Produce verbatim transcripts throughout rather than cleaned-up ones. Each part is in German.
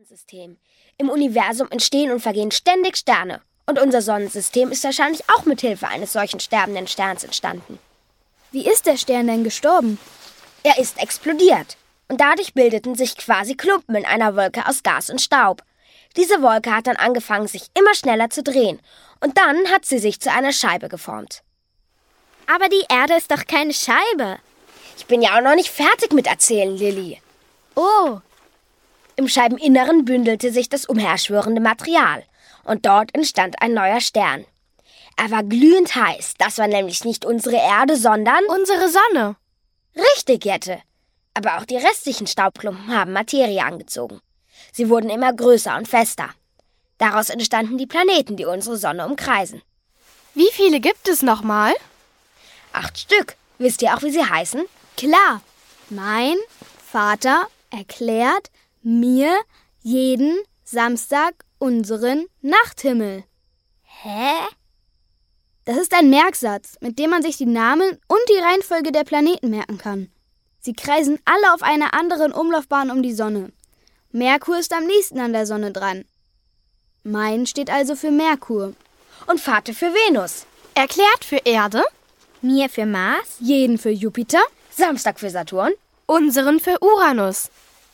Sonnensystem. Im Universum entstehen und vergehen ständig Sterne. Und unser Sonnensystem ist wahrscheinlich auch mit Hilfe eines solchen sterbenden Sterns entstanden. Wie ist der Stern denn gestorben? Er ist explodiert. Und dadurch bildeten sich quasi Klumpen in einer Wolke aus Gas und Staub. Diese Wolke hat dann angefangen, sich immer schneller zu drehen. Und dann hat sie sich zu einer Scheibe geformt. Aber die Erde ist doch keine Scheibe. Ich bin ja auch noch nicht fertig mit erzählen, Lilly. Oh. Im Scheibeninneren bündelte sich das umherschwirrende Material. Und dort entstand ein neuer Stern. Er war glühend heiß. Das war nämlich nicht unsere Erde, sondern... Unsere Sonne. Richtig, Jette. Aber auch die restlichen Staubklumpen haben Materie angezogen. Sie wurden immer größer und fester. Daraus entstanden die Planeten, die unsere Sonne umkreisen. Wie viele gibt es nochmal? Acht Stück. Wisst ihr auch, wie sie heißen? Klar. Mein Vater erklärt mir jeden Samstag unseren Nachthimmel. Hä? Das ist ein Merksatz, mit dem man sich die Namen und die Reihenfolge der Planeten merken kann. Sie kreisen alle auf einer anderen Umlaufbahn um die Sonne. Merkur ist am nächsten an der Sonne dran. Mein steht also für Merkur. Und Vater für Venus. Erklärt für Erde. Mir für Mars. Jeden für Jupiter. Samstag für Saturn. Unseren für Uranus.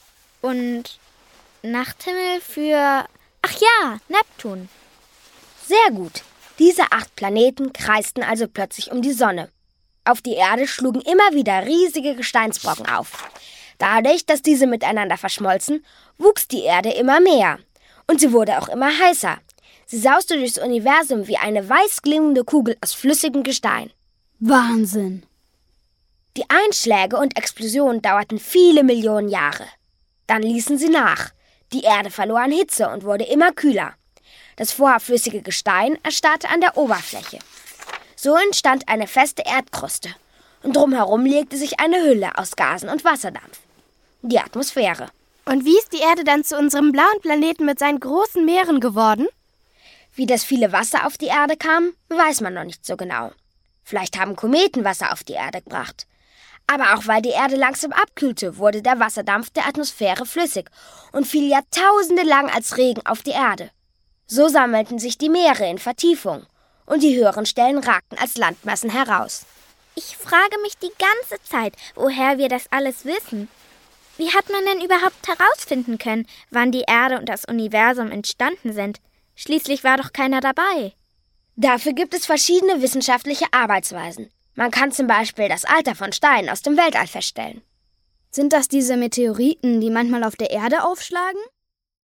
Und Nachthimmel für... Ach ja, Neptun. Sehr gut. Diese acht Planeten kreisten also plötzlich um die Sonne. Auf die Erde schlugen immer wieder riesige Gesteinsbrocken auf. Dadurch, dass diese miteinander verschmolzen, wuchs die Erde immer mehr. Und sie wurde auch immer heißer. Sie sauste durchs Universum wie eine weiß glimmende Kugel aus flüssigem Gestein. Wahnsinn! Die Einschläge und Explosionen dauerten viele Millionen Jahre. Dann ließen sie nach. Die Erde verlor an Hitze und wurde immer kühler. Das vorher flüssige Gestein erstarrte an der Oberfläche. So entstand eine feste Erdkruste. Und drumherum legte sich eine Hülle aus Gasen und Wasserdampf. Die Atmosphäre. Und wie ist die Erde dann zu unserem blauen Planeten mit seinen großen Meeren geworden? Wie das viele Wasser auf die Erde kam, weiß man noch nicht so genau. Vielleicht haben Kometen Wasser auf die Erde gebracht. Aber auch weil die Erde langsam abkühlte, wurde der Wasserdampf der Atmosphäre flüssig und fiel Jahrtausende lang als Regen auf die Erde. So sammelten sich die Meere in Vertiefung und die höheren Stellen ragten als Landmassen heraus. Ich frage mich die ganze Zeit, woher wir das alles wissen. Wie hat man denn überhaupt herausfinden können, wann die Erde und das Universum entstanden sind? Schließlich war doch keiner dabei. Dafür gibt es verschiedene wissenschaftliche Arbeitsweisen. Man kann zum Beispiel das Alter von Steinen aus dem Weltall feststellen. Sind das diese Meteoriten, die manchmal auf der Erde aufschlagen?